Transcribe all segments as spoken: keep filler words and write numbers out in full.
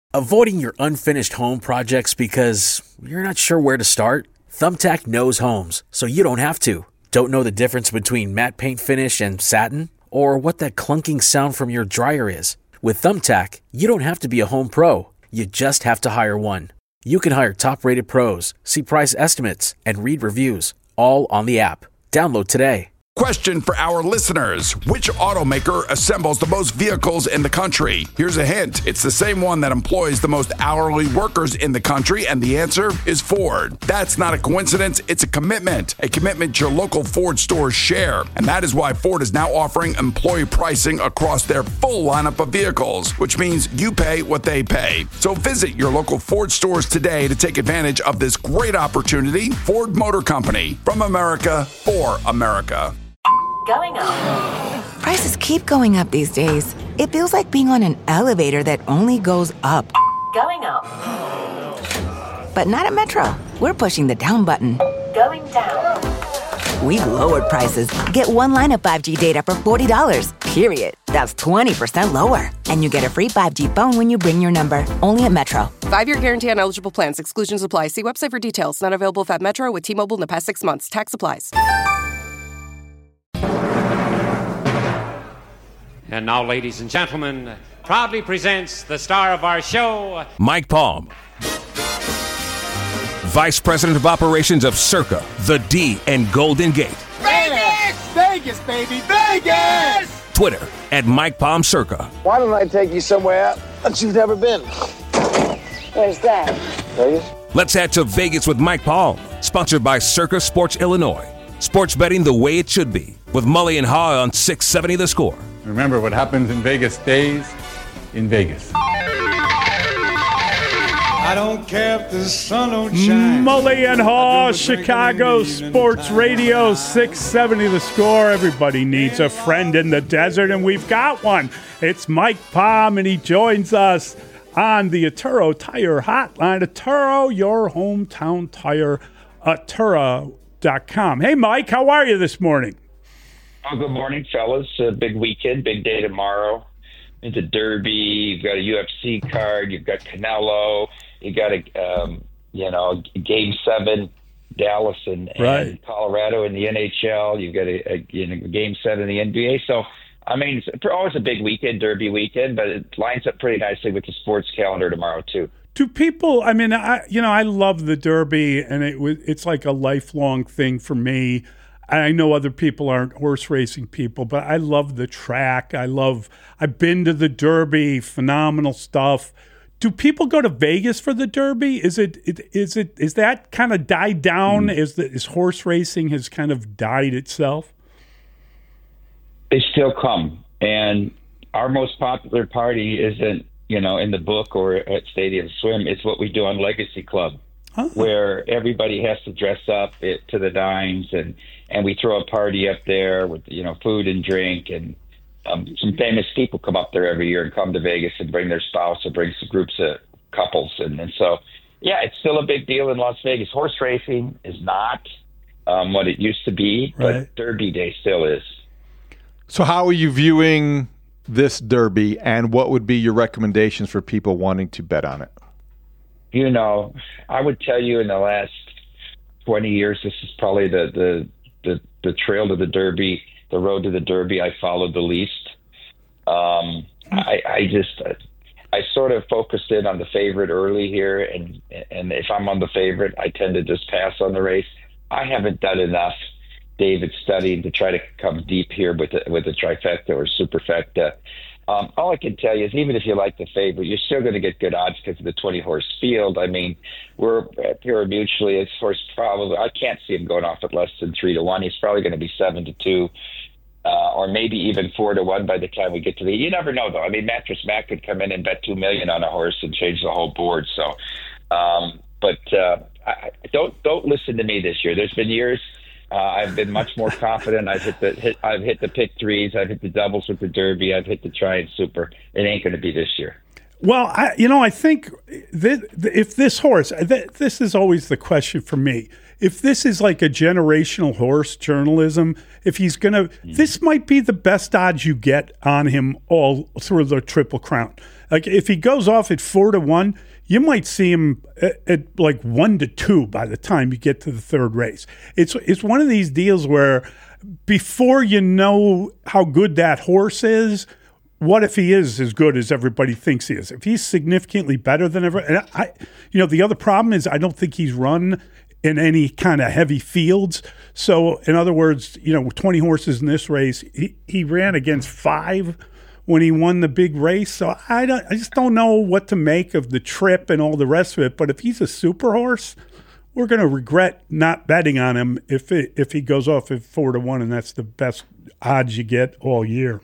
Avoiding your unfinished home projects because you're not sure where to start? Thumbtack knows homes, so you don't have to. Don't know the difference between matte paint finish and satin? Or what that clunking sound from your dryer is? With Thumbtack, you don't have to be a home pro. You just have to hire one. You can hire top-rated pros, see price estimates, and read reviews, all on the app. Download today. Question for our listeners. Which automaker assembles the most vehicles in the country? Here's a hint. It's the same one that employs the most hourly workers in the country, and the answer is Ford. That's not a coincidence. It's a commitment. A commitment your local Ford stores share. And that is why Ford is now offering employee pricing across their full lineup of vehicles, which means you pay what they pay. So visit your local Ford stores today to take advantage of this great opportunity. Ford Motor Company. From America, for America. Going up. Prices keep going up these days. It feels like being on an elevator that only goes up. Going up. But not at Metro. We're pushing the down button. Going down. We've lowered prices. Get one line of five G data for forty dollars, period. That's twenty percent lower. And you get a free five G phone when you bring your number. Only at Metro. Five-year guarantee on eligible plans. Exclusions apply. See website for details. Not available if at Metro with T-Mobile in the past six months. Tax applies. And now, ladies and gentlemen, proudly presents the star of our show, Mike Palm, Vice President of Operations of Circa, The D, and Golden Gate. Vegas! Vegas, baby, Vegas! Twitter, at Mike Palm Circa. Why don't I take you somewhere that you've never been? Where's that? Vegas? Let's head to Vegas with Mike Palm, sponsored by Circa Sports Illinois. Sports betting the way it should be, with Mully and Haw on six seventy The Score. Remember, what happens in Vegas stays in Vegas. I don't care if the sun don't shine. Mully and Haw, Chicago Sports Radio, six seventy The Score. Everybody needs a friend in the desert, and we've got one. It's Mike Palm, and he joins us on the Atturo Tire Hotline. Atturo, your hometown tire, Atturo dot com. Hey, Mike, how are you this morning? Oh, good morning, fellas. A big weekend, big day tomorrow. Into Derby, you've got a U F C card, you've got Canelo, you got a um, you know Game Seven, Dallas and, and right. Colorado in the N H L. You've got a, a you know, Game Seven in the N B A. So, I mean, it's always a big weekend, Derby weekend, but it lines up pretty nicely with the sports calendar tomorrow too. Do people? I mean, I you know I love the Derby, and it was it's like a lifelong thing for me. I know other people aren't horse racing people, but I love the track. I love, I've been to the Derby, phenomenal stuff. Do people go to Vegas for the Derby? Is it, it is it, is that kind of died down? Mm. Is the, is horse racing has kind of died itself? They still come. And our most popular party isn't, you know, in the book or at Stadium Swim. It's what we do on Legacy Club. Huh. Where everybody has to dress up it, to the nines, and, and we throw a party up there with, you know, food and drink, and um, some famous people come up there every year and come to Vegas and bring their spouse or bring some groups of couples. And, and so, yeah, it's still a big deal in Las Vegas. Horse racing is not um, what it used to be, but right. Derby Day still is. So how are you viewing this Derby, and what would be your recommendations for people wanting to bet on it? You know, I would tell you in the last twenty years, this is probably the, the, the, the trail to the Derby, the road to the Derby I followed the least. Um, I, I just, I sort of focused in on the favorite early here, and, and if I'm on the favorite, I tend to just pass on the race. I haven't done enough, David, studying to try to come deep here with the, with the trifecta or superfecta. Um, all I can tell you is even if you like the favorite, you're still going to get good odds because of the twenty-horse field. I mean, we're at Pure Mutually. It's horse probably. I can't see him going off at less than three to one. He's probably going to be seven to two, uh, or maybe even four to one by the time we get to the. You never know, though. I mean, Mattress Mac could come in and bet two million on a horse and change the whole board. So, um, but uh, I, don't don't listen to me this year. There's been years. Uh, I've been much more confident. I've hit the hit. I've hit the pick threes. I've hit the doubles with the Derby. I've hit the try and super. It ain't going to be this year. Well, I, you know, I think that if this horse, this is always the question for me. if this is like a generational horse journalism, if he's going to, mm. this might be the best odds you get on him all through the Triple Crown. Like if he goes off at four to one, you might see him at, at like one to two by the time you get to the third race. It's it's one of these deals where before you know how good that horse is, what if he is as good as everybody thinks he is? If he's significantly better than ever, and I, you know, the other problem is I don't think he's run in any kind of heavy fields. So, in other words, you know, twenty horses in this race, he, he ran against five when he won the big race. So I don't, I just don't know what to make of the trip and all the rest of it. But if he's a super horse, we're going to regret not betting on him if it, if he goes off at four to one, and that's the best odds you get all year.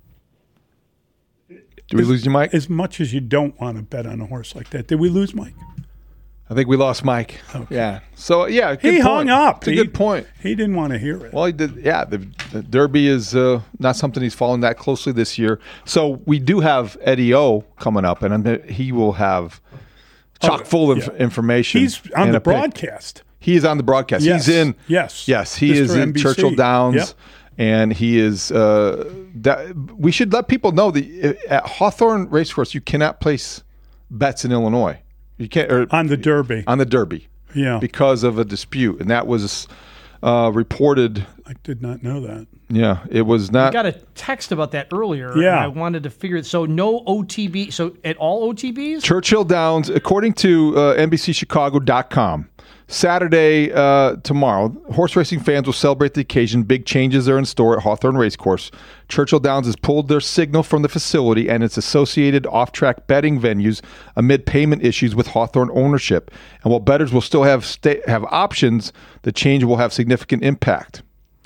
Did we lose you, Mike? As much as you don't want to bet on a horse like that. Did we lose Mike? I think we lost Mike. Okay. Yeah. So, yeah. Good he point. hung up. It's a he, good point. He didn't want to hear it. Well, he did. Yeah. The, the Derby is uh, not something he's following that closely this year. So, we do have Eddie O coming up, and he will have chock full of yeah. information. He's on the broadcast. Pick. He is on the broadcast. Yes. He's in. Yes. Yes. He Mister is in N B C. Churchill Downs. Yep. And he is, uh, that, we should let people know that at Hawthorne Racecourse, you cannot place bets in Illinois. You can't. Or, on the Derby. On the Derby. Yeah. Because of a dispute. And that was uh, reported. I did not know that. Yeah. It was not. I got a text about that earlier. Yeah. And I wanted to figure it. So no O T B. So at all O T Bs? Churchill Downs, according to uh, N B C Chicago dot com. Saturday, uh, tomorrow, horse racing fans will celebrate the occasion. Big changes are in store at Hawthorne Racecourse. Churchill Downs has pulled their signal from the facility and its associated off-track betting venues amid payment issues with Hawthorne ownership. And while bettors will still have sta- have options, the change will have significant impact.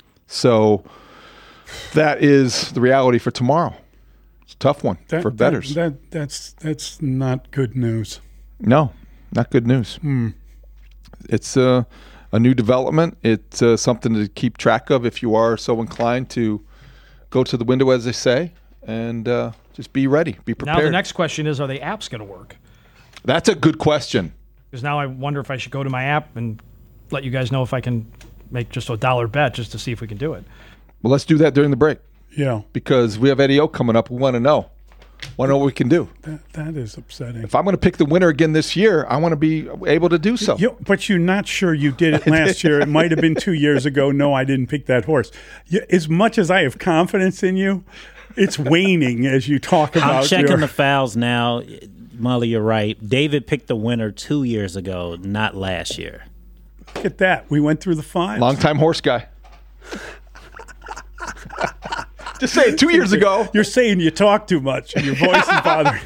So that is the reality for tomorrow. It's a tough one that, for bettors. That, that, that's, that's not good news. No, not good news. Hmm. It's uh, a new development. It's uh, something to keep track of if you are so inclined to go to the window, as they say, and uh, just be ready, be prepared. Now the next question is, are the apps going to work? That's a good question. Because now I wonder if I should go to my app and let you guys know if I can make just a dollar bet just to see if we can do it. Well, let's do that during the break. Yeah. Because we have Eddie O coming up. We want to know. Want to know what we can do. That, that is upsetting. If I'm going to pick the winner again this year, I want to be able to do so. You, but you're not sure you did it last year. It might have been two years ago. No, I didn't pick that horse. You, as much as I have confidence in you, it's waning as you talk about. I'm checking your... the files now. Molly, you're right. David picked the winner two years ago, not last year. Look at that. We went through the files. Longtime horse guy. Just say it, two years ago. You're saying you talk too much and your voice is bothering.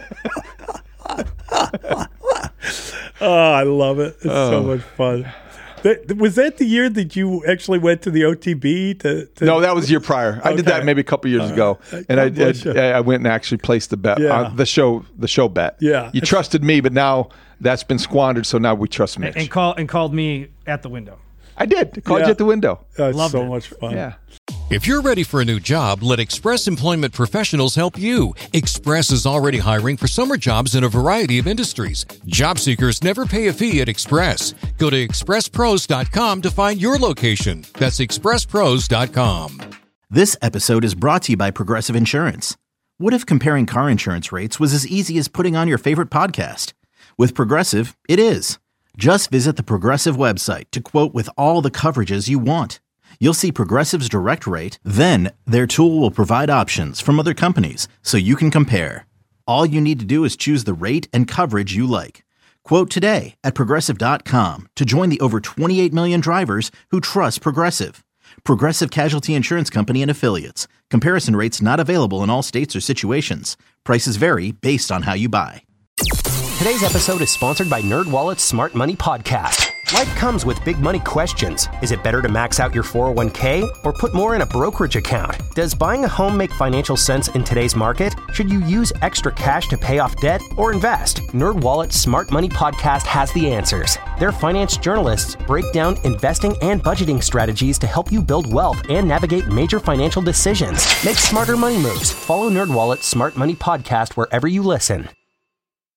Oh, I love it. It's oh. so much fun. That, was that the year that you actually went to the O T B? To, to no, that was the year prior. I okay. did that maybe a couple years uh, ago, and I, I, I went and actually placed the bet, yeah. uh, the show, the show bet. Yeah, you trusted me, but now that's been squandered. So now we trust Mitch. And, and call and called me at the window. I did. I called yeah. you at the window. That's Loved so it. much fun. Yeah. If you're ready for a new job, let Express Employment Professionals help you. Express is already hiring for summer jobs in a variety of industries. Job seekers never pay a fee at Express. Go to express pros dot com to find your location. That's express pros dot com. This episode is brought to you by Progressive Insurance. What if comparing car insurance rates was as easy as putting on your favorite podcast? With Progressive, it is. Just visit the Progressive website to quote with all the coverages you want. You'll see Progressive's direct rate, then their tool will provide options from other companies so you can compare. All you need to do is choose the rate and coverage you like. Quote today at progressive dot com to join the over twenty-eight million drivers who trust Progressive. Progressive Casualty Insurance Company and Affiliates. Comparison rates not available in all states or situations. Prices vary based on how you buy. Today's episode is sponsored by NerdWallet's Smart Money Podcast. Life comes with big money questions. Is it better to max out your four oh one k or put more in a brokerage account? Does buying a home make financial sense in today's market? Should you use extra cash to pay off debt or invest? NerdWallet's Smart Money Podcast has the answers. Their finance journalists break down investing and budgeting strategies to help you build wealth and navigate major financial decisions. Make smarter money moves. Follow NerdWallet's Smart Money Podcast wherever you listen.